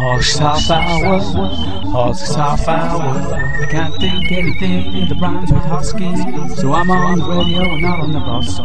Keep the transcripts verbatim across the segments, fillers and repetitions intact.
Husks half hour, Husks half hour. I can't think anything that rhymes with husky, so I'm on the radio and not on the bus.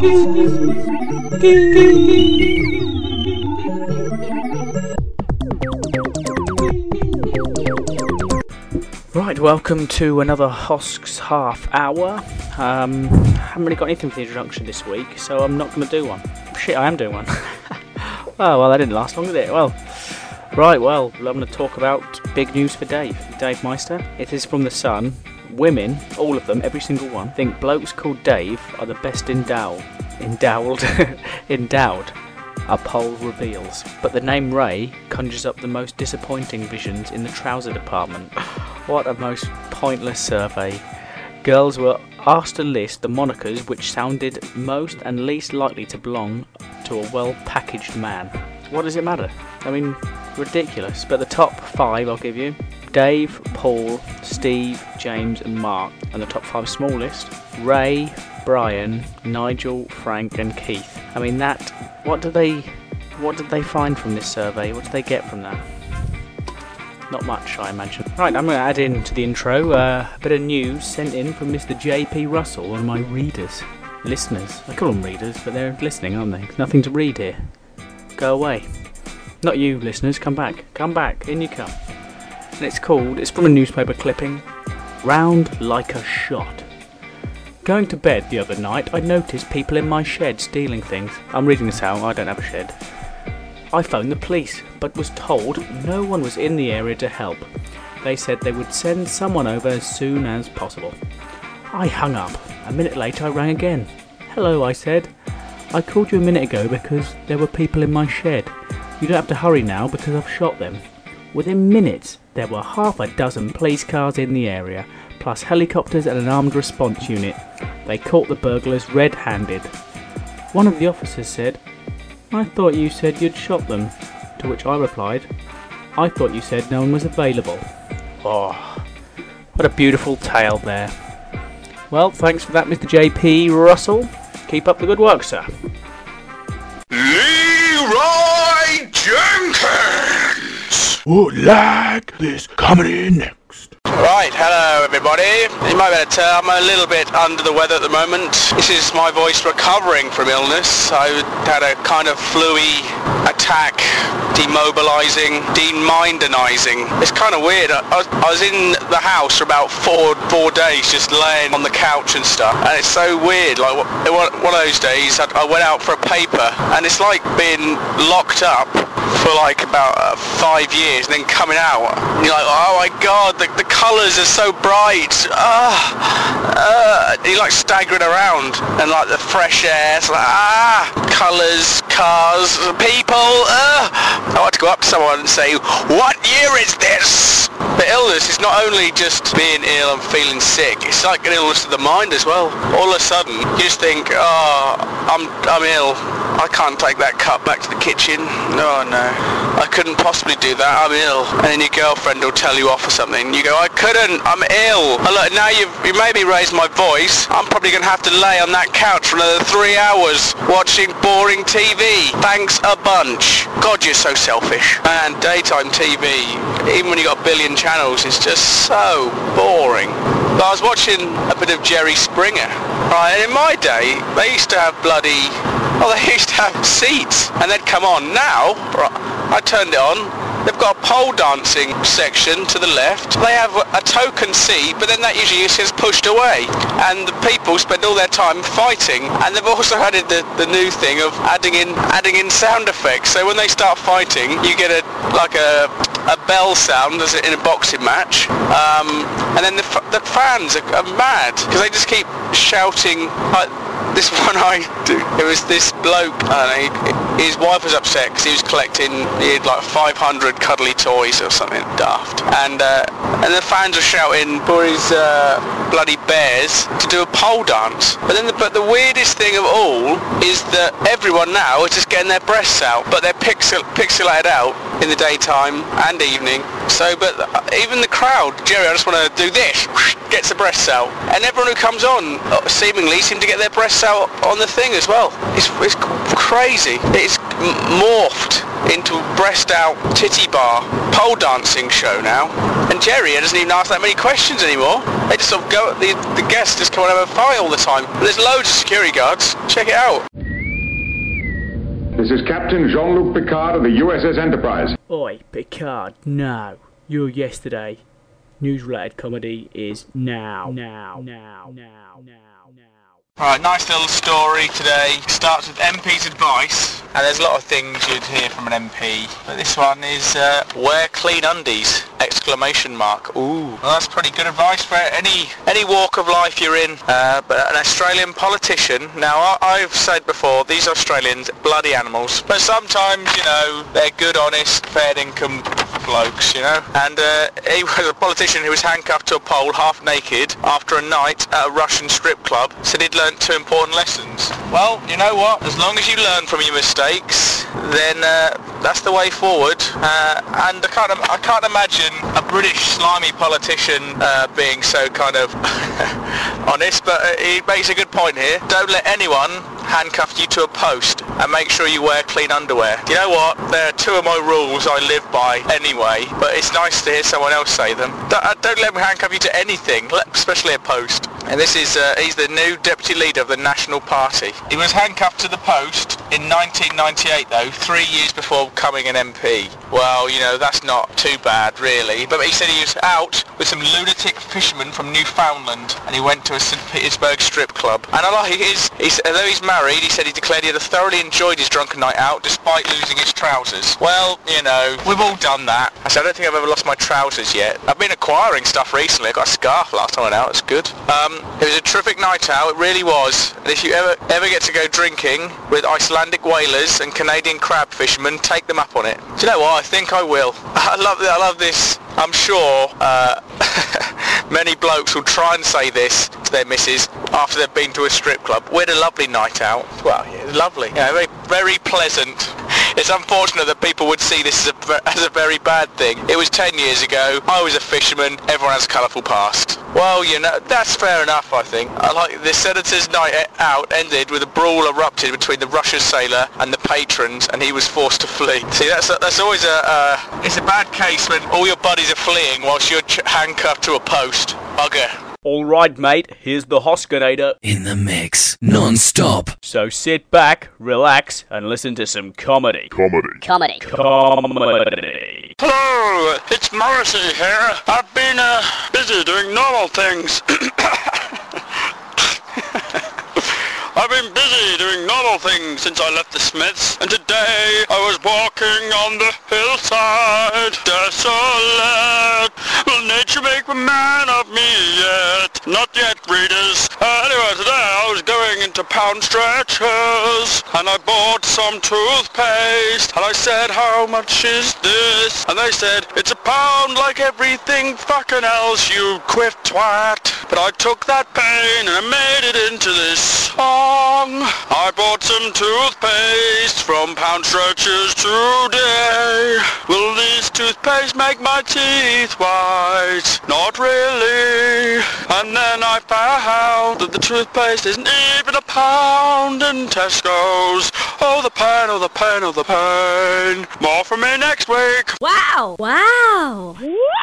Right, welcome to another Husks half hour. Um, I haven't really got anything for the introduction this week, so I'm not going to do one. Shit, I am doing one. Oh, well, that didn't last long, did it? Well, right, well, I'm going to talk about big news for Dave, Dave Meister. It is from The Sun. Women, all of them, every single one, think blokes called Dave are the best endowed, endowed, endowed, a poll reveals. But the name Ray conjures up the most disappointing visions in the trouser department. What a most pointless survey. Girls were asked to list the monikers which sounded most and least likely to belong to a well-packaged man. What does it matter? I mean, ridiculous. But the top five I'll give you: Dave, Paul, Steve, James and Mark. And the top five smallest: Ray, Brian, Nigel, Frank and Keith. I mean, that, what do they, what did they find from this survey? What did they get from that? Not much, I imagine. Right, I'm going to add in to the intro uh, a bit of news sent in from Mister J P Russell, one of my readers, listeners. I call them readers, but they're listening, aren't they? There's nothing to read here. Go away. Not you, listeners. Come back. Come back. In you come. And it's called, it's from a newspaper clipping, Round Like a Shot. Going to bed the other night, I noticed people in my shed stealing things. I'm reading this out, I don't have a shed. I phoned the police, but was told no one was in the area to help. They said they would send someone over as soon as possible. I hung up. A minute later I rang again. Hello, I said. I called you a minute ago because there were people in my shed. You don't have to hurry now because I've shot them. Within minutes, there were half a dozen police cars in the area, plus helicopters and an armed response unit. They caught the burglars red-handed. One of the officers said, I thought you said you'd shot them. To which I replied, I thought you said no one was available. Oh, what a beautiful tale there. Well, thanks for that, Mister J P Russell. Keep up the good work, sir. Leroy Jenkins would like this coming in next. Right, hello everybody. You might be able to tell I'm a little bit under the weather at the moment. This is my voice recovering from illness. I had a kind of flu-y attack, demobilising, demindenizing. It's kind of weird. I, I was in the house for about four four days just laying on the couch and stuff, and it's so weird. Like one of those days I, I went out for a paper, and it's like being locked up for like about uh, five years and then coming out and you're like, oh my god, the, the colours are so bright. Uh, uh, you're like staggering around, and like the fresh air, it's like, ah, colours, cars, people. uh. I want to go up to someone and say, what year is this? But illness is not only just being ill and feeling sick, it's like an illness of the mind as well. All of a sudden you just think, oh, I'm, I'm ill, I can't take that cup back to the kitchen. No, no, I couldn't possibly do that, I'm ill. And then your girlfriend will tell you off or something. You go, I couldn't, I'm ill. And look, now you've, you made me raise my voice. I'm probably going to have to lay on that couch for another three hours watching boring T V. Thanks a bunch. God, you're so selfish. Man, daytime T V, even when you got a billion channels, it's just so boring. But I was watching a bit of Jerry Springer, right, and in my day, they used to have bloody, well, they used to have seats, and they'd come on. Now, right, I turned it on, they've got a pole dancing section to the left, they have a token seat, but then that usually gets pushed away, and the people spend all their time fighting, and they've also added the, the new thing of adding in adding in sound effects, so when they start fighting, you get a like a a bell sound as in a boxing match, um, and then the, the fans are, are mad because they just keep shouting. Like, this one I do, it was this bloke, I don't know, his wife was upset because he was collecting, he had like five hundred cuddly toys or something daft, and uh, and the fans were shouting for his uh, bloody bears to do a pole dance. But then the, but the weirdest thing of all is that everyone now is just getting their breasts out, but they're pixel, pixelated out in the daytime and evening. So, but even the crowd, Jerry, I just want to do this, gets the breasts out, and everyone who comes on seemingly seem to get their breasts out on the thing as well. It's, it's crazy. It's morphed into breast out titty bar pole dancing show now. And Jerry doesn't even ask that many questions anymore. They just sort of go, the, the guests just come and have a fight all the time. And there's loads of security guards. Check it out. This is Captain Jean-Luc Picard of the U S S Enterprise. Oi, Picard, no. You're yesterday. News-related comedy is now. Now, now, now, now, now. Right, nice little story today. Starts with M P's advice, and there's a lot of things you'd hear from an M P, but this one is uh, wear clean undies! Exclamation mark. Ooh, well, that's pretty good advice for any any walk of life you're in. Uh, but an Australian politician. Now, I, I've said before, these Australians, bloody animals. But sometimes, you know, they're good, honest, fair income blokes, you know. And uh, he was a politician who was handcuffed to a pole, half naked, after a night at a Russian strip club. Said he'd learnt two important lessons. Well, you know what? As long as you learn from your mistakes, then uh, that's the way forward. Uh, and I can't, I can't imagine a British slimy politician uh, being so kind of honest, but uh, he makes a good point here. Don't let anyone handcuff you to a post, and make sure you wear clean underwear. You know what? There are two of my rules I live by anyway, but it's nice to hear someone else say them. Don't, uh, don't let me handcuff you to anything, especially a post. And this is, uh, he's the new deputy leader of the National Party. He was handcuffed to the post in nineteen ninety-eight though, three years before becoming an M P. Well, you know, that's not too bad really, but he said he was out with some lunatic fishermen from Newfoundland, and he went to a Saint Petersburg strip club. And I like his, he's, although he's married, he said he declared he had thoroughly enjoyed his drunken night out despite losing his trousers. Well, you know, we've all done that. I said, I don't think I've ever lost my trousers yet. I've been acquiring stuff recently. I got a scarf last time I went out, it's good. Um, it was a terrific night out, it really was. And if you ever ever get to go drinking with Icelandic whalers and Canadian crab fishermen, take them up on it. Do you know what? I think I will. I love, I love this. I'm sure uh, many blokes will try and say this to their missus after they've been to a strip club. We had a lovely night out. Well, yeah, lovely. Yeah, very, very pleasant. It's unfortunate that people would see this as a, as a very bad thing. It was ten years ago. I was a fisherman. Everyone has a colourful past. Well, you know, that's fair enough, I think. I like the senator's night out ended with a brawl erupted between the Russian sailor and the patrons, and he was forced to flee. See, that's a, that's always a uh, it's a bad case when all your buddies are fleeing whilst you're ch- handcuffed to a post. Bugger. All right, mate, here's the Hoskinator. In the mix, non-stop. So sit back, relax, and listen to some comedy. Comedy. Comedy. Comedy. Hello, it's Morrissey here. I've been uh, busy doing normal things. I've been busy doing normal things since I left the Smiths, and today I was walking on the hillside, desolate. Will nature make a man of me yet? Not yet, readers. Uh, anyway, today I was going into Pound Stretchers, and I bought some toothpaste, and I said, how much is this? And they said, it's a pound like everything fucking else, you quiff twat. But I took that pain and I made it into this song. I bought some toothpaste from Pound Stretchers today. Will these toothpaste make my teeth white? Not really. And then I found that the toothpaste isn't even a pound in Tesco's. Oh, the pain, oh, the pain, oh, the pain. More from me next week. Wow. Wow.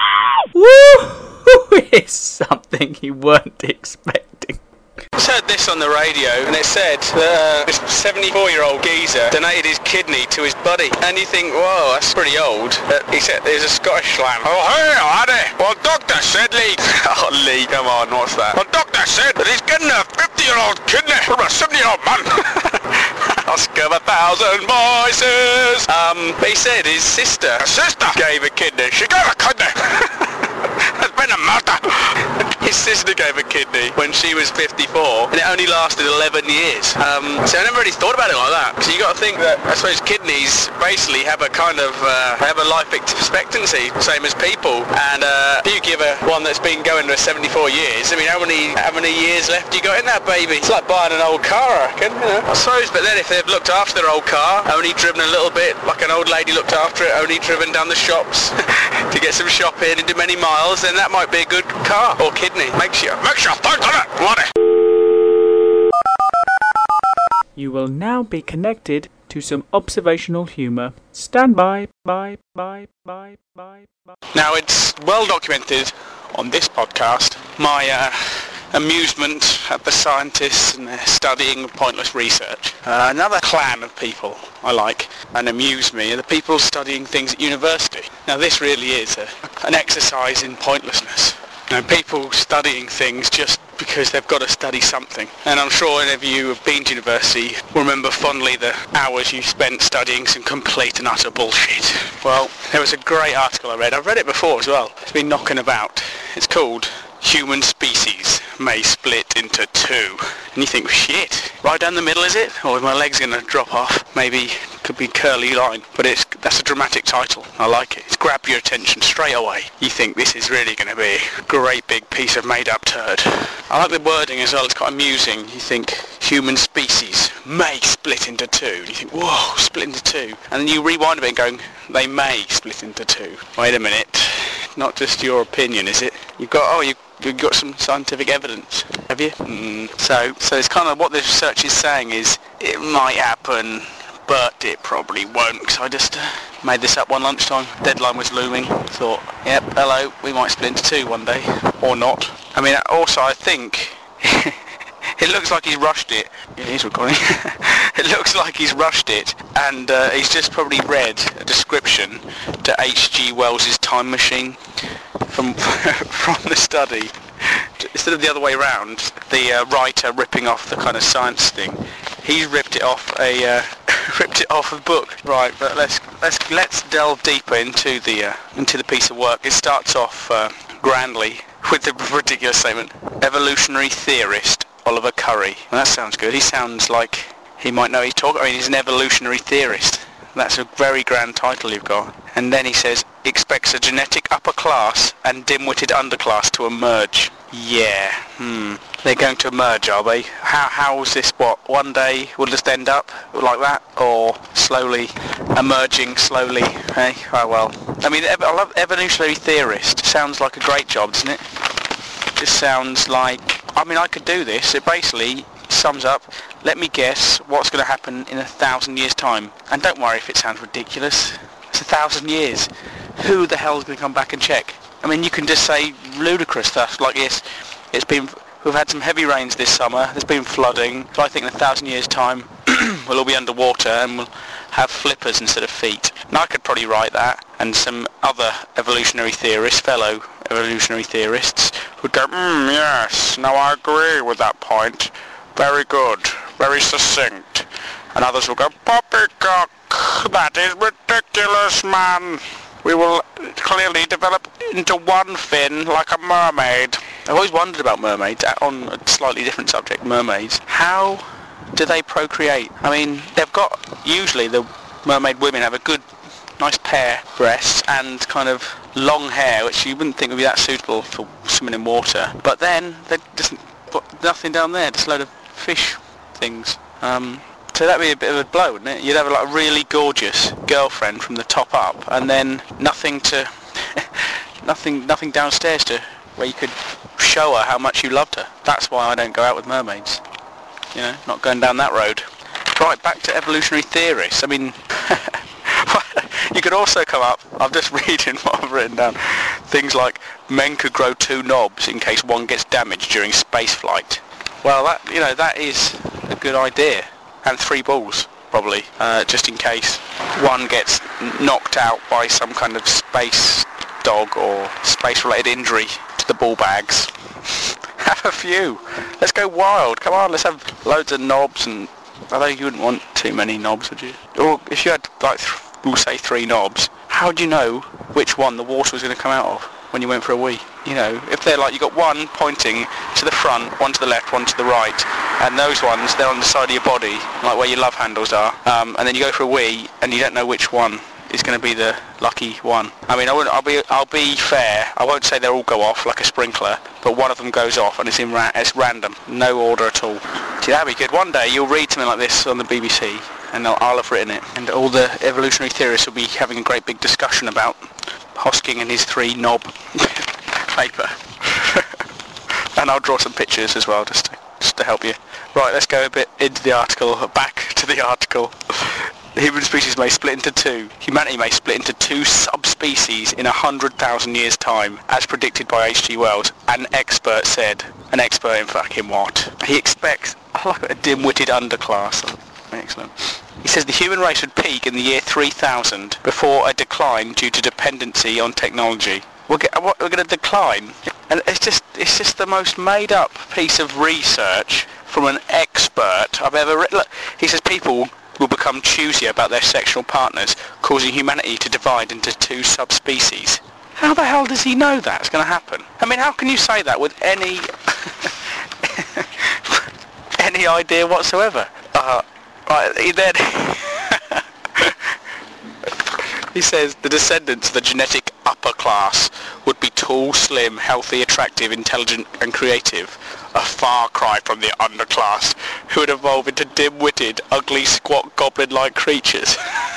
Woo! It's something you weren't expecting. I just heard this on the radio, and it said that uh, this seventy-four-year-old geezer donated his kidney to his buddy. And you think, whoa, that's pretty old. Uh, he said there's a Scottish slang. Oh, hey, Addy. Well, doctor said, Lee. Oh, Lee, come on, what's that? Well, doctor said that he's getting a fifty-year-old kidney from a seventy-year-old man. Oscar of a thousand voices. Um, but he said his sister, his sister gave a kidney. She gave a kidney. There's been a murder. His sister gave a kidney when she was fifty-four, and it only lasted eleven years. Um, so I never really thought about it like that. Because you got to think that, I suppose, kidneys basically have a kind of uh, have a life expectancy, same as people. And uh, if you give a one that's been going for seventy-four years, I mean, how many how many years left you got in that baby? It's like buying an old car, I reckon. You know, I suppose. But then if they've looked after their old car, only driven a little bit, like an old lady looked after it, only driven down the shops to get some shopping and do many miles, then that might be a good car or kidney. Makes you, makes you think on it, bloody. You will now be connected to some observational humour. Stand by, bye, bye, bye, bye, bye. Now, it's well documented on this podcast, my uh, amusement at the scientists and their studying of pointless research. Uh, another clan of people I like and amuse me are the people studying things at university. Now, this really is a, an exercise in pointlessness. You know, people studying things just because they've got to study something. And I'm sure any of you who have been to university will remember fondly the hours you spent studying some complete and utter bullshit. Well, there was a great article I read. I've read it before as well. It's been knocking about. It's called Human Species May Split into Two. And you think, shit, right down the middle is it? Or my leg's going to drop off? Maybe could be curly line. But it's that's a dramatic title. I like it. It's grabbed your attention straight away. You think this is really going to be a great big piece of made-up turd. I like the wording as well. It's quite amusing. You think human species may split into two. You think, whoa, split into two. And then you rewind a bit going, they may split into two. Wait a minute. Not just your opinion, is it? You've got, oh, you You've got some scientific evidence, have you? Mm. So, so it's kind of what the research is saying is it might happen, but it probably won't. Because I just uh, made this up one lunchtime. Deadline was looming. Thought, yep, hello, we might split into two one day, or not. I mean, also I think it looks like he's rushed it. Yeah, he's recording. It looks like he's rushed it, and uh, he's just probably read a description to H G Wells's Time Machine. From from the study, instead of the other way around, the uh, writer ripping off the kind of science thing, he's ripped it off a uh, ripped it off a book. Right, but let's let's let's delve deeper into the uh, into the piece of work. It starts off uh, grandly with the ridiculous statement: evolutionary theorist Oliver Curry. Well, that sounds good. He sounds like he might know he's talking. I mean, he's an evolutionary theorist. That's a very grand title you've got. And then he says, expects a genetic upper class and dim-witted underclass to emerge. Yeah, hmm. They're going to emerge, are they? How how is this, what, one day will just end up like that? Or slowly emerging, slowly, hey? Oh, well. I mean, I love evolutionary theorist. Sounds like a great job, doesn't it? Just sounds like, I mean, I could do this. It basically sums up, let me guess what's going to happen in a thousand years' time. And don't worry if it sounds ridiculous. It's a thousand years. Who the hell is going to come back and check? I mean, you can just say ludicrous stuff like this. It's been, we've had some heavy rains this summer. There's been flooding. So I think in a thousand years' time, we'll all be underwater and we'll have flippers instead of feet. Now I could probably write that, and some other evolutionary theorists, fellow evolutionary theorists, would go, mm, yes, no, I agree with that point. Very good, very succinct. And others will go, poppycock, that is ridiculous, man. We will clearly develop into one fin like a mermaid. I've always wondered about mermaids, on a slightly different subject, mermaids. How do they procreate? I mean, they've got, usually the mermaid women have a good, nice pair of breasts and kind of long hair, which you wouldn't think would be that suitable for swimming in water. But then, there's just nothing down there, just a load of fish things. Um, so that'd be a bit of a blow, wouldn't it? You'd have like a really gorgeous girlfriend from the top up, and then nothing to, nothing, nothing downstairs to where you could show her how much you loved her. That's why I don't go out with mermaids. You know, not going down that road. Right, back to evolutionary theorists. I mean, you could also come up, I'm just reading what I've written down, things like men could grow two knobs in case one gets damaged during space flight. Well, that, you know, that is a good idea. And three balls, probably, uh, just in case one gets knocked out by some kind of space dog or space-related injury to the ball bags. Have a few. Let's go wild. Come on, let's have loads of knobs. And although you wouldn't want too many knobs, would you? Or if you had, like, th- we'll say three knobs, how do you know which one the water was going to come out of when you went for a wee? You know, if they're like, you got one pointing to the front, one to the left, one to the right, and those ones, they're on the side of your body, like where your love handles are, um, and then you go for a wee, and you don't know which one is going to be the lucky one. I mean, I wouldn't, I'll be, I'll be fair. I won't say they all go off like a sprinkler, but one of them goes off, and it's in, ra- it's random, no order at all. See, that'd be good. One day you'll read something like this on the B B C, and I'll, I'll have written it, and all the evolutionary theorists will be having a great big discussion about Hosking and his three knob paper. And I'll draw some pictures as well, just to, just to help you. Right, let's go a bit into the article, back to the article. The human species may split into two. Humanity may split into two subspecies in a hundred thousand years' time, as predicted by H G Wells. An expert said. An expert in fucking what? He expects I like a dim-witted underclass. Excellent. He says the human race would peak in the year three thousand before a decline due to dependency on technology. We're, get, we're going to decline, and it's just it's just the most made-up piece of research from an expert I've ever written. Look, he says people will become choosy about their sexual partners, causing humanity to divide into two subspecies. How the hell does he know that's going to happen? I mean, how can you say that with any any idea whatsoever? Uh, right, he then he says the descendants of the genetic upper class would be tall, slim, healthy, attractive, intelligent and creative. A far cry from the underclass, who would evolve into dim-witted, ugly, squat, goblin-like creatures.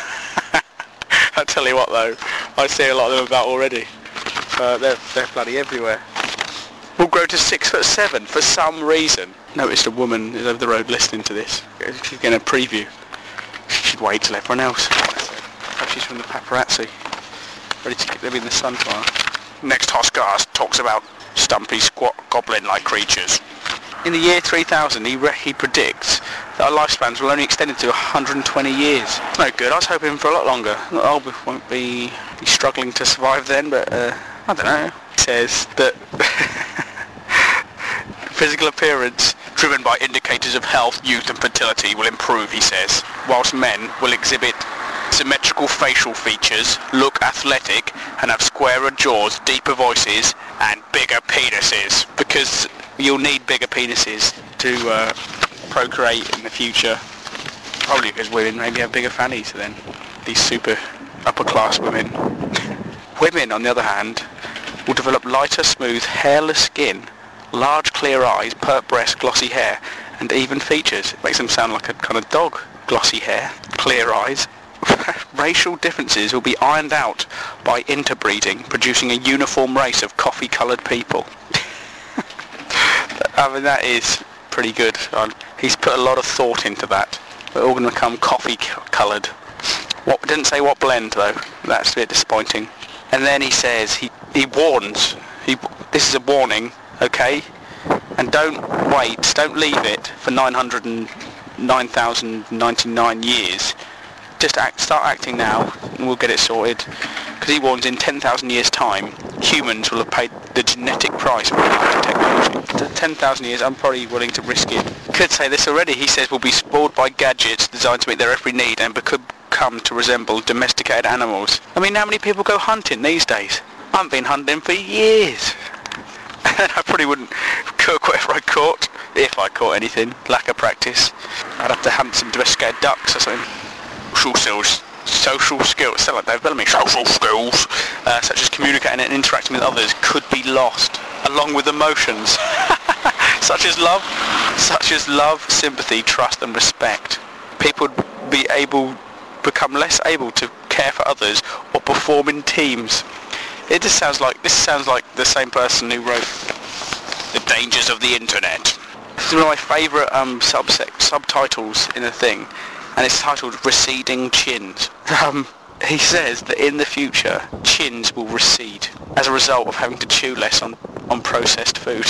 I tell you what though, I see a lot of them about already. Uh, they're, they're bloody everywhere. Will grow to six foot seven for some reason. Noticed a woman is over the road listening to this. She's getting a preview. She'd wait till everyone else. Perhaps she's from the paparazzi. Ready to keep them in the sun tomorrow. Next Hoscast talks about stumpy, squat, goblin-like creatures. In the year three thousand, he, re- he predicts that our lifespans will only extend to one hundred twenty years. It's no good. I was hoping for a lot longer. I won't be, be struggling to survive then, but uh, I don't know. He says that physical appearance, driven by indicators of health, youth and fertility, will improve, he says, whilst men will exhibit symmetrical facial features, look athletic, and have squarer jaws, deeper voices, and bigger penises. Because you'll need bigger penises to uh, procreate in the future. Probably because women maybe have bigger fannies than these super upper class women. Women, on the other hand, will develop lighter, smooth, hairless skin, large clear eyes, pert breasts, glossy hair, and even features. It makes them sound like a kind of dog. Glossy hair, clear eyes. Racial differences will be ironed out by interbreeding, producing a uniform race of coffee-coloured people. I mean, that is pretty good. He's put a lot of thought into that. We're all going to become coffee-coloured. What didn't say what blend though. That's a bit disappointing. And then he says he he warns. He this is a warning, okay? And don't wait. Don't leave it for nine hundred nine thousand ninety-nine years. Just act, start acting now, and we'll get it sorted. Because he warns in ten thousand years' time, humans will have paid the genetic price for technology. ten thousand years, I'm probably willing to risk it. Could say this already. He says we'll be spoiled by gadgets designed to meet their every need and could come to resemble domesticated animals. I mean, how many people go hunting these days? I haven't been hunting for years. And I probably wouldn't cook whatever I caught, if I caught anything. Lack of practice. I'd have to hunt some domesticated ducks or something. Social skills, social skills, sound like Dave Bellamy, social skills, uh, such as communicating and interacting with others, could be lost, along with emotions, such as love, such as love, sympathy, trust and respect. People would be able, become less able to care for others or perform in teams. It just sounds like, this sounds like the same person who wrote The Dangers of the Internet. This is one of my favourite um, subsec- subtitles in a thing. And it's titled Receding Chins. Um, he says that in the future, chins will recede as a result of having to chew less on, on processed food.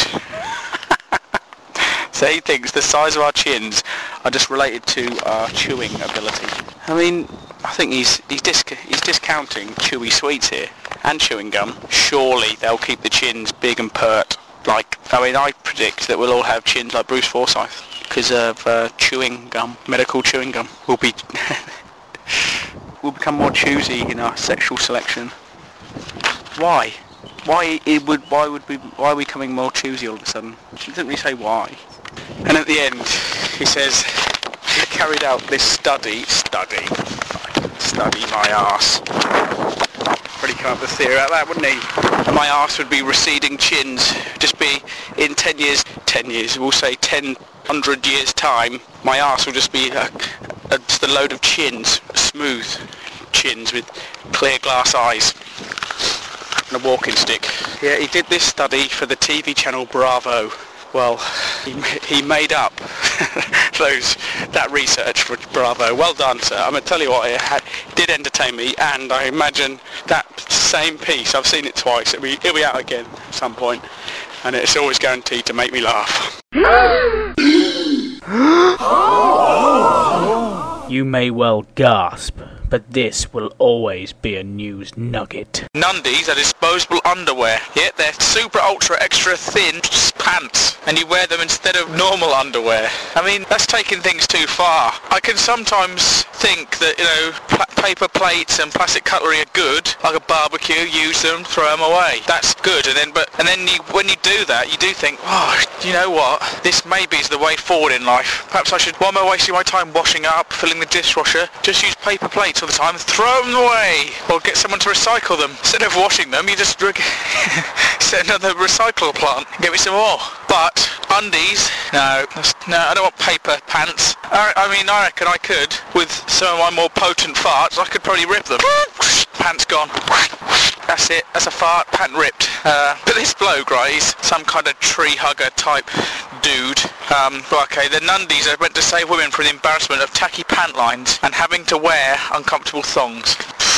So he thinks the size of our chins are just related to our chewing ability. I mean, I think he's he's, disc- he's discounting chewy sweets here and chewing gum. Surely they'll keep the chins big and pert. Like, I mean, I predict that we'll all have chins like Bruce Forsyth. Because of uh, chewing gum, medical chewing gum, we'll be we'll become more choosy in our sexual selection. Why? Why it would? Why would we? Why are we becoming more choosy all of a sudden? He doesn't really say why. And at the end, he says he carried out this study. Study. Study my arse. Pretty come up with a theory about that, wouldn't he? And my arse would be receding chins. Just be in ten years. Ten years. We'll say ten. Hundred years time, my arse will just be a, a, just a load of chins, smooth chins with clear glass eyes and a walking stick. Yeah, he did this study for the T V channel Bravo. Well, he, he made up those that research for Bravo. Well done, sir. I'm going to tell you what, it had, did entertain me, and I imagine that same piece, I've seen it twice, it'll be, it'll be out again at some point, and it's always guaranteed to make me laugh. You may well gasp, but this will always be a news nugget. Nundies are disposable underwear, yet they're super ultra extra thin pants, and you wear them instead of normal underwear. I mean, that's taking things too far. I can sometimes think that, you know, pla- paper plates and plastic cutlery are good, like a barbecue, use them, throw them away. That's good, and then but and then you, when you do that, you do think, oh, you know what? This maybe is the way forward in life. Perhaps I should, why am I wasting my time washing up, filling the dishwasher? Just use paper plates all the time and throw them away, or get someone to recycle them. Instead of washing them, you just set another recycle plant and get me some more. But undies, no, no, I don't want paper pants. I, I mean, I reckon I could, with some of my more potent farts, I could probably rip them. Pants gone. That's it, that's a fart, pant ripped. Uh, but this bloke, right, he's some kind of tree hugger type dude. Um, well, okay, the Nundies are meant to save women from the embarrassment of tacky pant lines and having to wear uncomfortable thongs.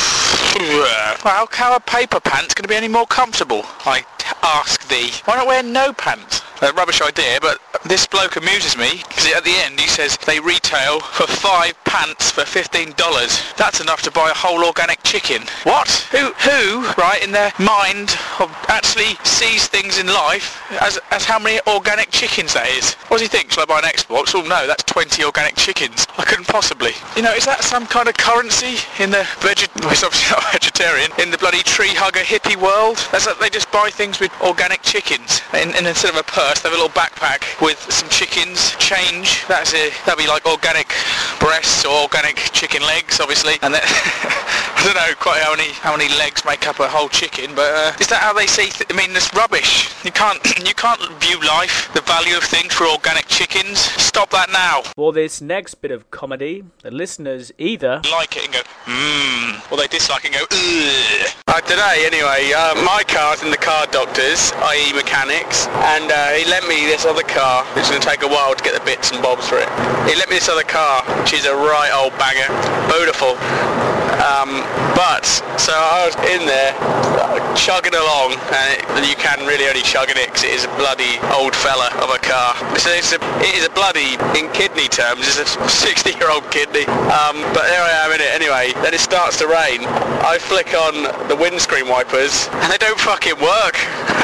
Well, how are paper pants going to be any more comfortable? I t- ask thee. Why not wear no pants? A rubbish idea, but this bloke amuses me, because at the end he says they retail for five pants for fifteen dollars. That's enough to buy a whole organic chicken. What? Who, who, right, in their mind actually sees things in life as as how many organic chickens that is? What does he think? Shall I buy an Xbox? Oh no, that's twenty organic chickens. I couldn't possibly. You know, is that some kind of currency in the veget... Well, it's obviously not vegetarian. In the bloody tree hugger hippie world? That's like they just buy things with organic chickens. And, and instead of a purse, they have a little backpack with some chickens, change. That's a, that'd be like organic breasts or organic chicken legs, obviously. And then, I don't know quite how many how many legs make up a whole chicken, but uh, is that how they see? Th- I mean, it's rubbish. You can't you can't view life, the value of things for organic chickens. Stop that now. For this next bit of comedy, the listeners either Like it and go mmm, or they dislike it and go ugh. Uh, today, anyway, uh, my car's in the car doctor's, that is mechanics, and uh, he lent me this other car. It's going to take a while to get the bits and bobs for it. He lent me this other car, which is a right old banger. Beautiful. Um, but, so I was in there, chugging along, and it, you can really only chug in it because it is a bloody old fella of a car. So it's a, it is a bloody, in kidney terms, it's a sixty year old kidney. Um, but there I am in it anyway. Then it starts to rain. I flick on the windscreen wipers, and they don't fucking work.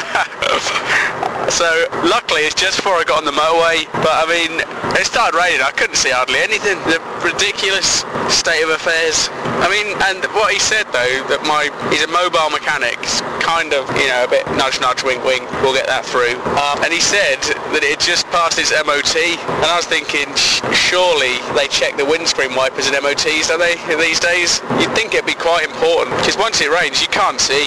So luckily it's just before I got on the motorway, but I mean, it started raining, I couldn't see hardly anything. The ridiculous state of affairs. I mean, and what he said though, that my, he's a mobile mechanic, kind of, you know, a bit nudge nudge wink wink, we'll get that through. Um, and he said that it just passed its M O T, and I was thinking, surely they check the windscreen wipers in M O Ts, don't they, these days? You'd think it'd be quite important, because once it rains you can't see.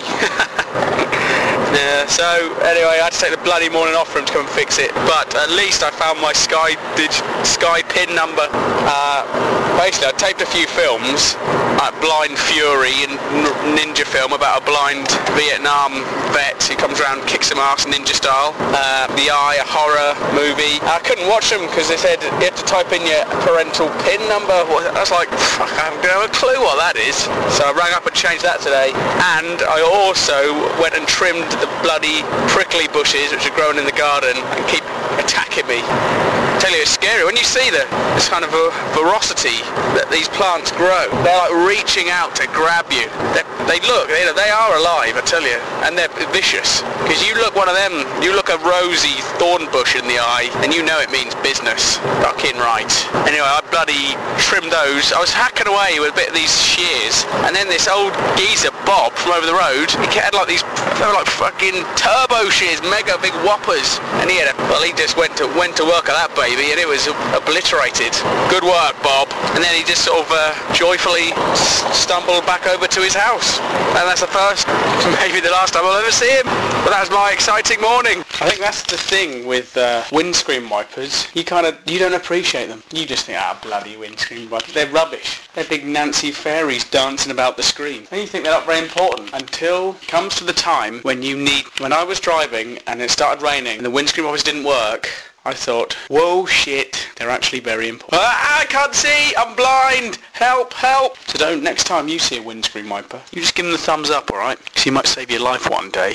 Yeah, so anyway, I had to take the bloody morning off for him to come and fix it, but at least I found my Sky dig- Sky PIN number. Uh, basically, I taped a few films, like Blind Fury and Ninja film about a blind Vietnam vet who comes around and kicks some ass ninja style. Uh, The Eye, a horror movie. I couldn't watch them because they said you had to type in your parental PIN number. I was like, fuck, I haven't got a clue what that is. So I rang up and changed that today, and I also went and trimmed the bloody prickly bushes which are growing in the garden and keep attacking me. I tell you, it's scary when you see the this kind of a ferocity that these plants grow. They're like reaching out to grab you. They're, they look, you know, they are alive, I tell you, and they're vicious. Because you look one of them, you look a rosy thorn bush in the eye, and you know it means business. Fucking right. Anyway, I bloody trimmed those. I was hacking away with a bit of these shears, and then this old geezer Bob from over the road, he had like these, they were like fucking turbo shears, mega big whoppers, and he had a, well, he just went to went to work at that baby, and it was obliterated. Good work, Bob. And then he just sort of uh, joyfully s- stumbled back over to his house, and that's the first, maybe the last time I'll ever see him. But that was my exciting morning. I think that's the thing with uh, windscreen wipers. You kind of, you don't appreciate them. You just think, ah, bloody windscreen wipers. They're rubbish. They're big Nancy fairies dancing about the screen. And you think they're not very important until it comes to the time when you need, when I was driving and it started raining and the windscreen wipers didn't work, I thought, whoa, shit, they're actually very important. Ah, I can't see, I'm blind, help, help. So don't, next time you see a windscreen wiper, you just give them the thumbs up, alright? Because you might save your life one day.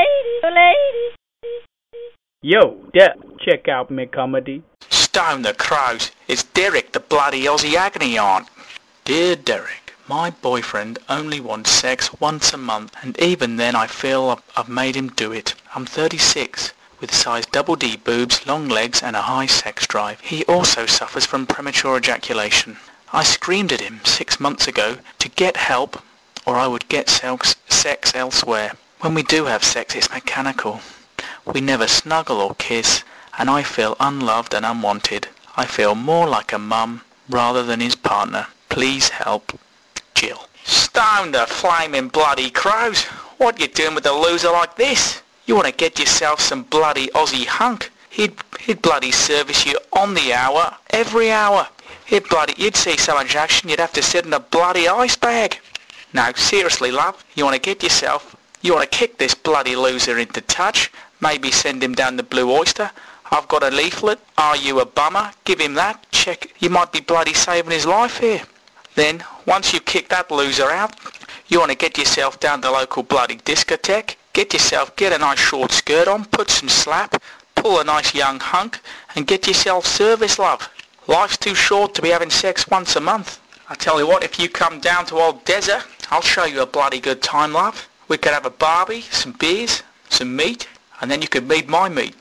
Yo, Dad, check out me comedy. Stone the crows, it's Derek, the bloody Aussie agony aunt. Dear Derek, my boyfriend only wants sex once a month, and even then I feel I've, I've made him do it. I'm thirty-six. With size double D boobs, long legs and a high sex drive. He also suffers from premature ejaculation. I screamed at him six months ago to get help or I would get sex, sex elsewhere. When we do have sex, it's mechanical. We never snuggle or kiss, and I feel unloved and unwanted. I feel more like a mum rather than his partner. Please help, Jill. Stone the flaming bloody crows! What you doing with a loser like this? You want to get yourself some bloody Aussie hunk? He'd, he'd bloody service you on the hour, every hour. He'd bloody, you'd see so much action you'd have to sit in a bloody ice bag. Now, seriously, love, you want to get yourself, you want to kick this bloody loser into touch, maybe send him down the Blue Oyster. I've got a leaflet. Are you a bummer? Give him that. Check, you might be bloody saving his life here. Then, once you kick that loser out, you want to get yourself down to the local bloody discotheque. Get yourself, get a nice short skirt on, put some slap, pull a nice young hunk, and get yourself service, love. Life's too short to be having sex once a month. I tell you what, if you come down to old Desert, I'll show you a bloody good time, love. We could have a barbie, some beers, some meat, and then you could meet my meat.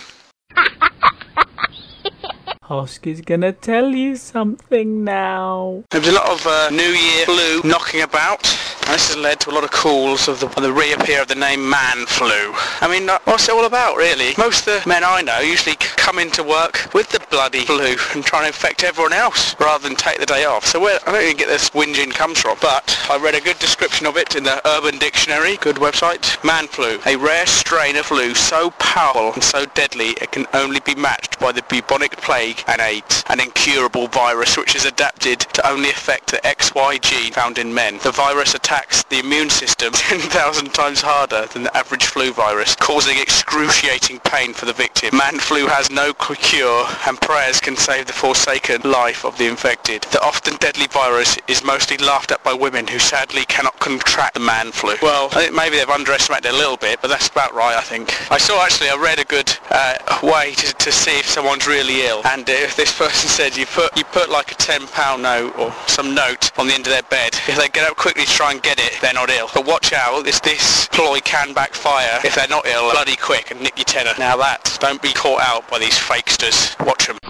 Hosky's gonna tell you something now. There was a lot of uh, New Year flu knocking about, and this has led to a lot of calls of the, of the reappear of the name man flu. I mean, uh, what's it all about, really? Most of the men I know usually come into work with the bloody flu and try to infect everyone else rather than take the day off. So where, I don't even get this whinging comes from, but I read a good description of it in the Urban Dictionary, good website. Man flu, a rare strain of flu so powerful and so deadly it can only be matched by the bubonic plague and AIDS, an incurable virus which is adapted to only affect the X Y gene found in men. The virus attacks the immune system ten thousand times harder than the average flu virus, causing excruciating pain for the victim. Man flu has no cure, and prayers can save the forsaken life of the infected. The often deadly virus is mostly laughed at by women who sadly cannot contract the man flu. Well, I think maybe they've underestimated it a little bit, but that's about right, I think. I saw actually, I read a good uh, way to, to see if someone's really ill, and if this person said you put you put like a ten pound note or some note on the end of their bed, if they get up quickly to try and get it, they're not ill. But watch out, this this ploy can backfire if they're not ill, bloody quick, and nick your tenner. Now that, don't be caught out by these fakesters. Watch them.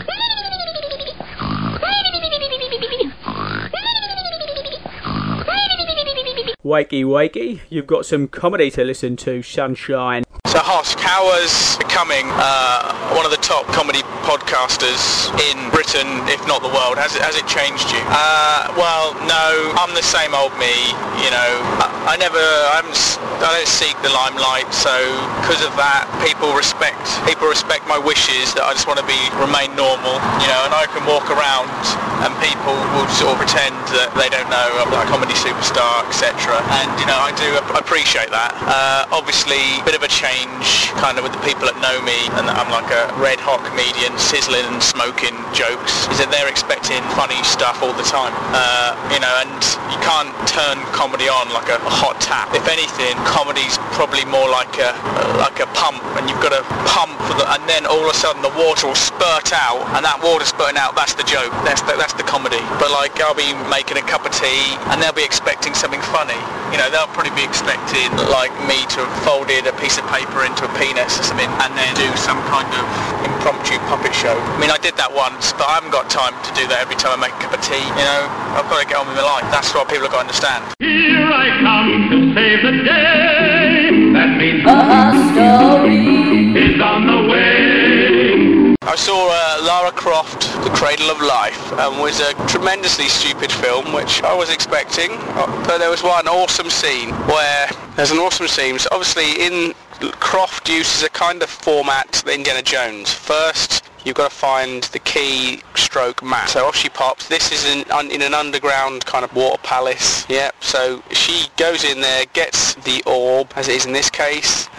Wakey, wakey, you've got some comedy to listen to, sunshine. So Hosk, how was becoming uh, one of the top comedy podcasters in Britain, if not the world? Has it, has it changed you? Uh, well, no, I'm the same old me, you know. I, I never, I, haven't, I don't seek the limelight, so because of that, people respect, people respect my wishes that I just want to be, remain normal, you know, and I can walk around and people will sort of pretend that they don't know I'm like a comedy superstar, et cetera. And, you know, I do appreciate that. Uh, obviously, a bit of a change kind of with the people that know me and that I'm like a red hot comedian sizzling and smoking jokes, is that they're expecting funny stuff all the time, uh, you know, and you can't turn comedy on like a, a hot tap. If anything, comedy's probably more like a like a pump, and you've got to pump for the, and then all of a sudden the water will spurt out, and that water spurting out, that's the joke, that's the, that's the comedy. But like, I'll be making a cup of tea and they'll be expecting something funny, you know, they'll probably be expecting like me to have folded a piece of paper into a penis or something and then do some kind of impromptu puppet show. I mean, I did that once, but I haven't got time to do that every time I make a cup of tea, you know. I've got to get on with my life. That's what people have got to understand. Here I come to save the day. That means a story is on the way. I saw uh, Lara Croft, The Cradle of Life, and um, was a tremendously stupid film, which I was expecting, but there was one awesome scene where there's an awesome scene. So obviously in Croft uses a kind of format that Indiana Jones. First, you've got to find the key stroke map. So off she pops. This is in, un, in an underground kind of water palace. Yep. So she goes in there, gets the orb, as it is in this case,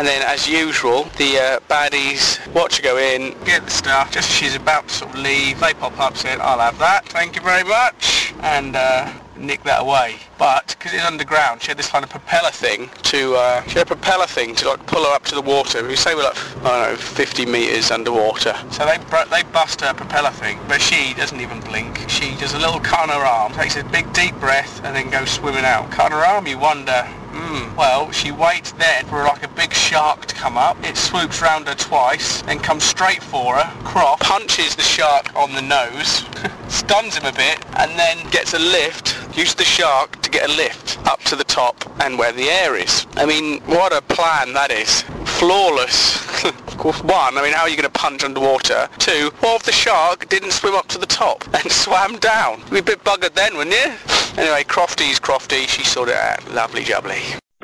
and then as usual, the uh, baddies watch her go in, get the stuff, just as she's about to sort of leave, they pop up, saying, I'll have that, thank you very much, and uh, nick that away. But because it's underground, she had this kind of propeller thing to uh, she had a propeller thing to like pull her up to the water. We say we're like I don't know fifty meters underwater. So they br- they bust her propeller thing, but she doesn't even blink. She does a little cut on her arm, takes a big deep breath, and then goes swimming out. Cut on her arm, you wonder. Hmm. Well, she waits then for like a big shark to come up. It swoops round her twice, then comes straight for her. Croft punches the shark on the nose, stuns him a bit, and then gets a lift. Uses the shark to get a lift up to the top and where the air is. I mean, what a plan that is. Flawless. Of course, one, I mean, how are you going to punch underwater? Two, what if the shark didn't swim up to the top and swam down? You'd be a bit buggered then, wouldn't you? Anyway, Crofty's Crofty, she sorted it out. Lovely jubbly.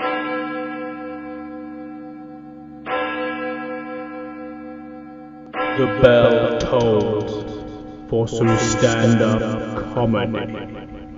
The bell tolls for some stand-up comedy.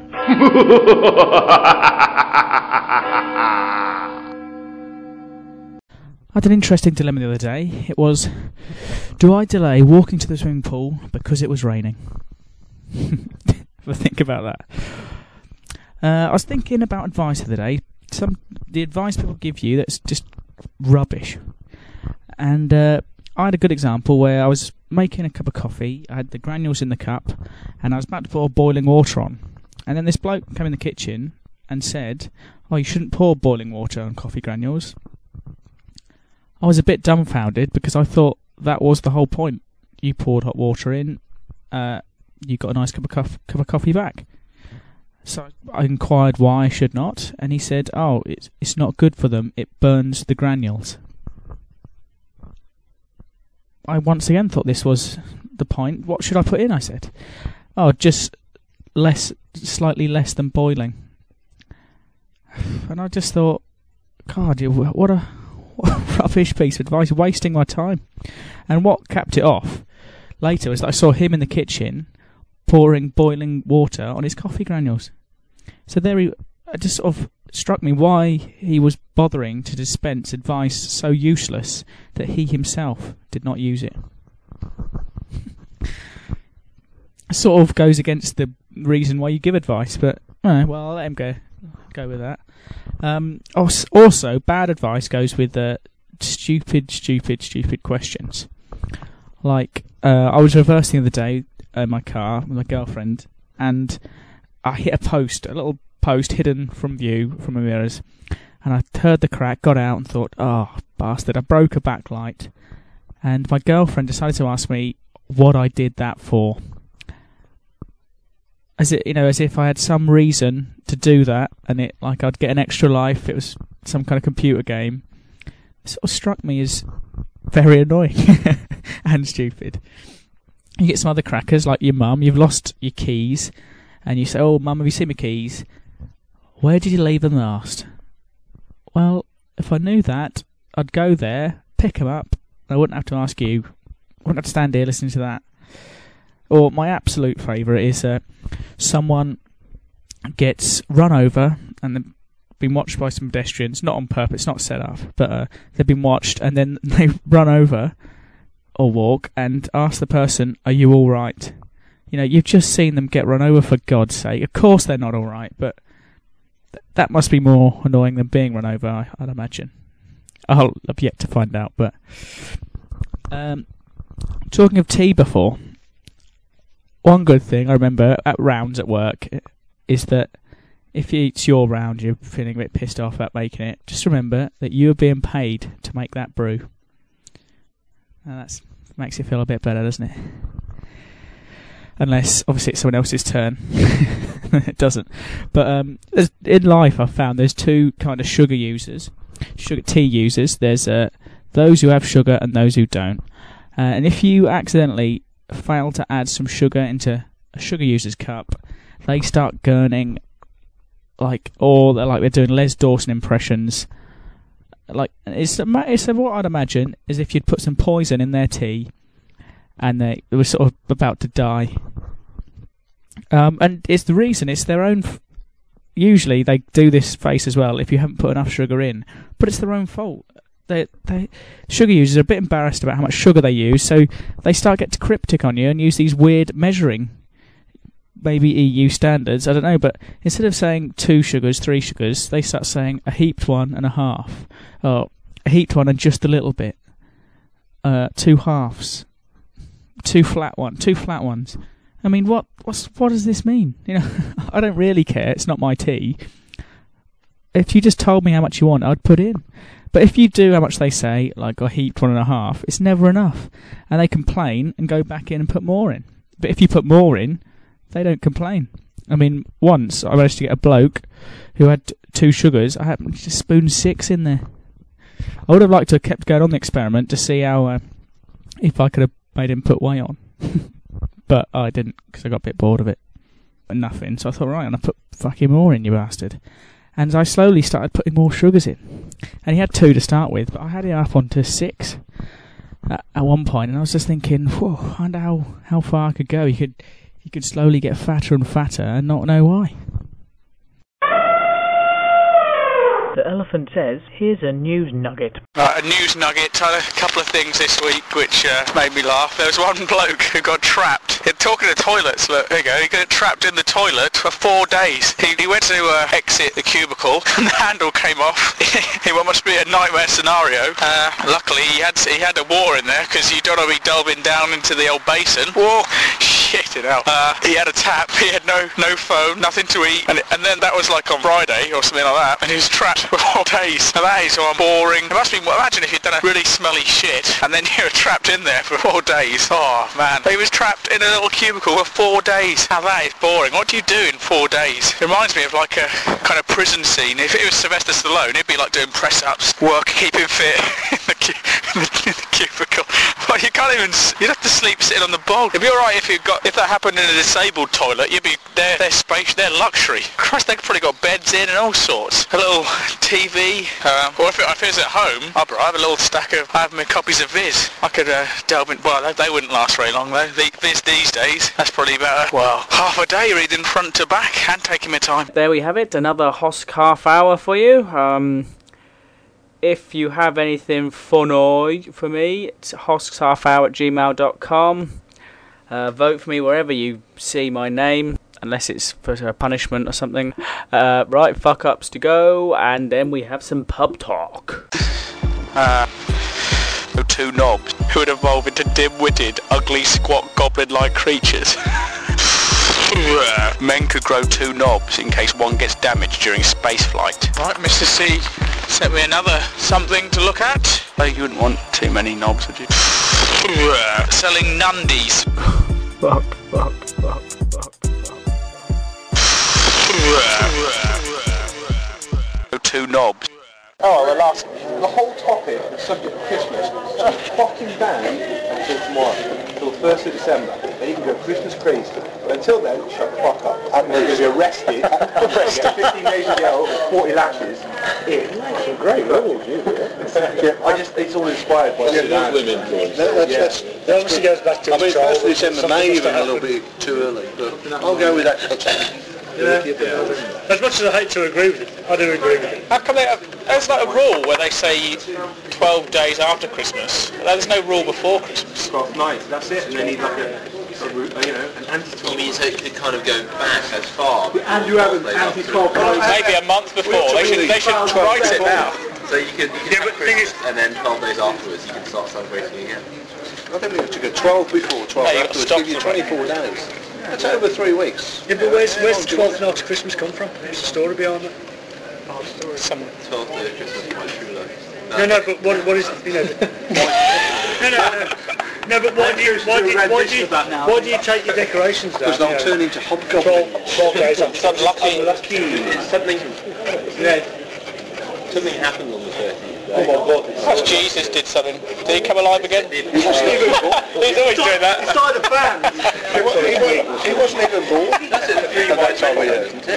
I had an interesting dilemma the other day. It was, do I delay walking to the swimming pool because it was raining? Have a think about that. Uh, I was thinking about advice the other day. Some the advice people give you that's just rubbish. And uh, I had a good example where I was making a cup of coffee. I had the granules in the cup, and I was about to pour boiling water on. And then this bloke came in the kitchen and said, "Oh, you shouldn't pour boiling water on coffee granules." I was a bit dumbfounded because I thought that was the whole point. You poured hot water in, uh, you got a nice cup of, cup, cup of coffee back. So I inquired why I should not, and he said, "Oh, it's it's not good for them. It burns the granules." I once again thought this was the point. What should I put in? I said, "Oh, just less, slightly less than boiling." And I just thought, God, what a, what a rubbish piece of advice, wasting my time. And what capped it off later was that I saw him in the kitchen pouring boiling water on his coffee granules. So there he, it just sort of struck me why he was bothering to dispense advice so useless that he himself did not use it. Sort of goes against the reason why you give advice, but uh, well, I'll let him go go with that. Um, also, bad advice goes with uh, stupid, stupid, stupid questions. Like, uh, I was reversing the other day in my car with my girlfriend, and I hit a post, a little post hidden from view from the mirrors, and I heard the crack, got out and thought, oh, bastard, I broke a backlight. And my girlfriend decided to ask me what I did that for. As it, you know, as if I had some reason to do that, and it, like, I'd get an extra life. It was some kind of computer game. It sort of struck me as very annoying and stupid. You get some other crackers, like your mum. You've lost your keys, and you say, "Oh, mum, have you seen my keys? Where did you leave them last?" Well, if I knew that, I'd go there, pick them up, and I wouldn't have to ask you. I wouldn't have to stand here listening to that. Or my absolute favourite is uh, someone gets run over and they've been watched by some pedestrians, not on purpose, not set up, but uh, they've been watched, and then they run over or walk and ask the person, "Are you all right?" You know, you've just seen them get run over, for God's sake. Of course they're not all right, but th- that must be more annoying than being run over, I- I'd imagine. I'll have yet to find out, but... Um, talking of tea before... One good thing I remember at rounds at work is that if it's your round, you're feeling a bit pissed off about making it, just remember that you are being paid to make that brew. And that makes you feel a bit better, doesn't it? Unless, obviously, it's someone else's turn. It doesn't. But um, in life, I've found there's two kind of sugar users, sugar tea users. There's uh, those who have sugar and those who don't. Uh, and if you accidentally fail to add some sugar into a sugar user's cup, they start gurning like, or they're like they're doing Les Dawson impressions. Like, it's it's what I'd imagine is if you'd put some poison in their tea, and they, they were sort of about to die. Um, and it's the reason it's their own. F- Usually they do this face as well if you haven't put enough sugar in, but it's their own fault. they, they sugar users are a bit embarrassed about how much sugar they use, so they start getting cryptic on you and use these weird measuring, maybe E U standards, I don't know, but instead of saying two sugars, three sugars, they start saying a heaped one and a half, or a heaped one and just a little bit, uh, two halves, two flat one, two flat ones. I mean, what what's, what does this mean? You know, I don't really care, it's not my tea. If you just told me how much you want, I'd put in. But if you do how much they say, like a heaped one and a half, it's never enough. And they complain and go back in and put more in. But if you put more in, they don't complain. I mean, once I managed to get a bloke who had two sugars. I happened to spoon six in there. I would have liked to have kept going on the experiment to see how, uh, if I could have made him put whey on. But I didn't, because I got a bit bored of it. But nothing. So I thought, right, I'm going to put fucking more in, you bastard. And I slowly started putting more sugars in. And he had two to start with, but I had him up onto six at, at one point, and I was just thinking, whoa, I wonder how, how far I could go. He could, he could slowly get fatter and fatter and not know why. The elephant says, here's a news nugget. Uh, a news nugget. I had a couple of things this week which uh, made me laugh. There was one bloke who got trapped. He, talking to toilets, look, there you go. He got trapped in the toilet for four days. He, he went to uh, exit the cubicle and the handle came off. It must be a nightmare scenario. Uh, luckily he had he had a water in there, because you don't want to be delving down into the old basin. Whoa, shit it out. Uh, he had a tap. He had no no phone, nothing to eat, and, and then that was like on Friday or something like that, and he was trapped for four days. Now that is so boring. It must be. Imagine if you'd done a really smelly shit and then you were trapped in there for four days. Oh man, he was trapped in a little cubicle for four days. Now that is boring. What do you do in four days? It reminds me of like a kind of prison scene. If it was Sylvester Stallone, it'd be like doing press-ups, work, keeping fit in the, cu- in the, in the cubicle. Well, you can't even. You'd have to sleep sitting on the bog. It'd be all right if you got if that happened in a disabled toilet. You'd be their their space, their luxury. Christ, they've probably got beds in and all sorts. A little T V. Um, or if it, if it was at home, I'd I have a little stack of. I have my copies of Viz. I could uh, delve in. Well, they, they wouldn't last very long though. The Viz these days, that's probably about well half a day reading front to back and taking my time. There we have it. Another Hosk half hour for you. Um. If you have anything funny for me, it's hoskshalfhour at gmail dot com. Uh, vote for me wherever you see my name, unless it's for a punishment or something. Uh, right, fuck ups to go, and then we have some pub talk. Uh, two knobs who would evolve into dim-witted, ugly, squat, goblin-like creatures. Men could grow two knobs in case one gets damaged during space flight. Right, Mister C sent me another something to look at. Oh, you wouldn't want too many knobs, would you? Selling nundies. Fuck, fuck, fuck, fuck, fuck. Two knobs. Oh, the last... The whole topic, the subject of Christmas, just fucking banned until tomorrow, until the first of December. Then you can go Christmas crazy. But until then, shut the fuck up. And then you'll be arrested. Arrested. fifteen days in jail, forty lashes. In. Some great levels, you. Yeah, I just, it's all inspired by yeah, Sudan. Women. That, that's, yeah. that's, that obviously goes back to I mean, first of December may even a little bit too early, but I'll go with that. Yeah. Yeah. As much as I hate to agree with it, I do agree with it. How come they have, there's like a rule where they say twelve days after Christmas. There's no rule before Christmas. twelve nights, that's it, and they need like a, a you know, an anti-twelve. You mean so it could kind of go back as far? And you have an anti-twelve. Maybe a month before. They should, they should write it now. So you can, you can yeah, have Christmas and then twelve days afterwards you can start celebrating again. I think we have to go twelve before, twelve no, afterwards, give you twenty-four days. That's over three weeks. Yeah, but where's, where's the twelfth night of Christmas come from? What's the story behind that? Oh, story. Some twelfth day of Christmas is quite true though. No, no, but what, what is it, you know? no, no, no. No, but why do you, why do you, why do you, why do you take your decorations down? Because they'll turn into hobgoblins. twelve days after. Something lucky. Something, yeah. Something happened on the thirteenth. Oh my God! Perhaps Jesus did something. Did he come alive again? He wasn't even born. He's always doing that. He started a band. he, wasn't, he wasn't even born. That's it. The three white time of year, isn't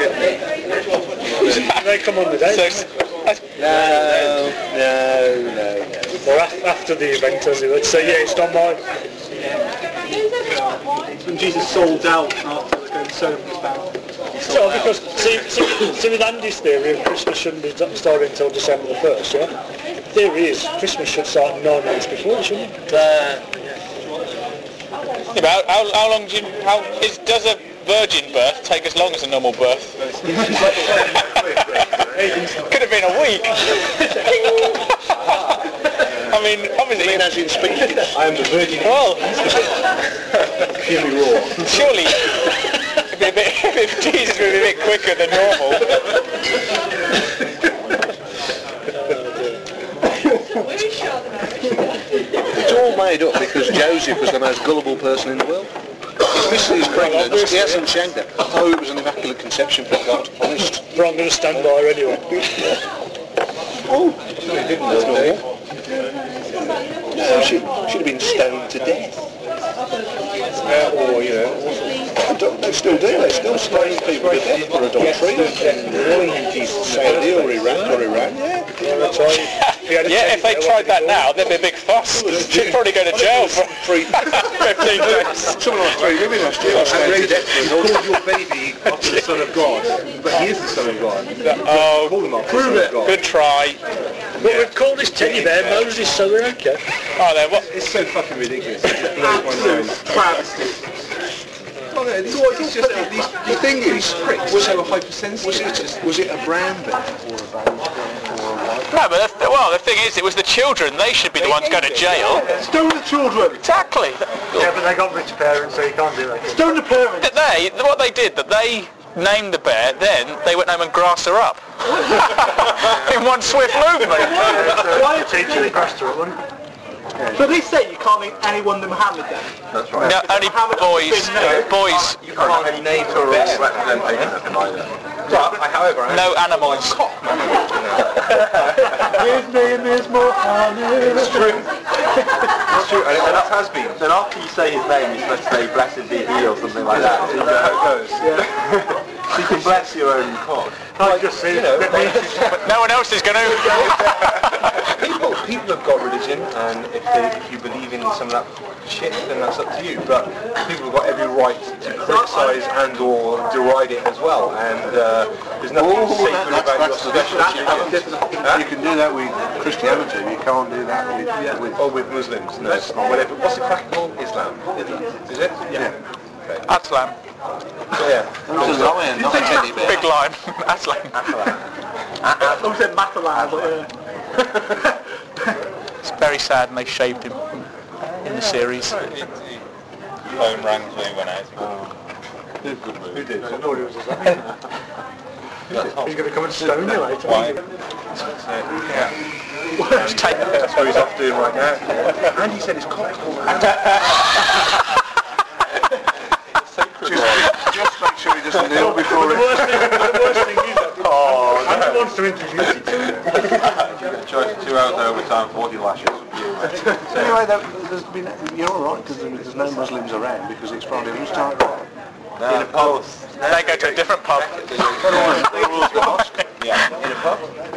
it? They come on the day. So, no, no, no. Or after the event, as he would say, yeah, it's not mine. When Jesus sold out after going so much band. So because see, see, see with Andy's theory of Christmas shouldn't be starting until December the first, yeah? The theory is Christmas should start nine months before, shouldn't it? Uh, yeah, but how, how long do you, how, is, does a virgin birth take as long as a normal birth? Could have been a week. I mean, obviously... I mean, as in speaking, I am the virgin. Well... Purely raw. Surely, it'd be a bit, if Jesus would be a bit quicker than normal. It's all made up because Joseph was the most gullible person in the world. His missus is pregnant, he hasn't shagged her. Oh, it was an immaculate conception, for God, honest. But I'm going to stand by her anyway. Oh, he didn't, that's normal. No, she should have been stoned to death. Uh, or, you know, don't, they still do, they still stone people to death for adultery. Saudi or Iraq or Iran, yeah. Yeah, if they tried that now, there'd be a big fuss. She'd probably go to jail for three, fifteen days. Something like three women last year. You called your baby after the Son of God, but he is the Son of God. Oh, Call him after prove the Son it. of God. Good try. But we've called this teddy bear Moses, so we don't care. Oh, then what? It's so fucking ridiculous. It just blows my mind. Travesty. Oh, no, these, it's just, these, the thing is, was so hypersensitive. Was it, was it a brown bear or a beige bear or a white bear? No, but the, well, the thing is, it was the children. They should be the ones going to jail. Stone the children! Exactly. Yeah, but they got rich parents, so you can't do that. Stone the parents! That they, what they did, that they named the bear, then they went home and grassed her up. In one swift movement. Why are teaching they grassed her up, wouldn't it? So they say you can't name anyone the Muhammad then? That's right. No, only boys. Boys. You can't have nature or representation of them either. But, however, I No animals. His name is Muhammad. It's true. It's true, and it always has been. Then after you say his name, you're supposed to say, blessed be he, or something like that. So you know how it goes. Yeah. So you can bless your own cock. I just see, you know, no one else is going to. people, people have got religion, and if, they, if you believe in some of that shit, then that's up to you. But people have got every right to criticise and or deride it as well. And uh, there's nothing Oh, sacred that, about that's, your that's, special that's, achievement. that's, you can do that with Christianity, you can't do that with... Yeah, with or with Muslims. No, whatever. What's it crack called? Islam. Islam. Is it? yeah. Okay. Aslan. So, yeah. That's a lion, not a teddy bear. Big lion. Aslan. I said Matalan, but yeah. It's very sad, and they shaved him in the series. Phone rang when he went out. Good move. Who did? I thought it was his name. He's going to come and stone you later. Why? Yeah. Just take That's what he's off doing right now. And he said his cock's just, just make sure he doesn't do it before The worst thing, the worst thing is that Oh, Andy wants to introduce you to it. Choice two hours overtime, forty lashes. So anyway, there, there's been, you're all right because there's no Muslims around because it's Friday lunchtime. No, In a pub. They go to a different pub. Yeah. In a pub.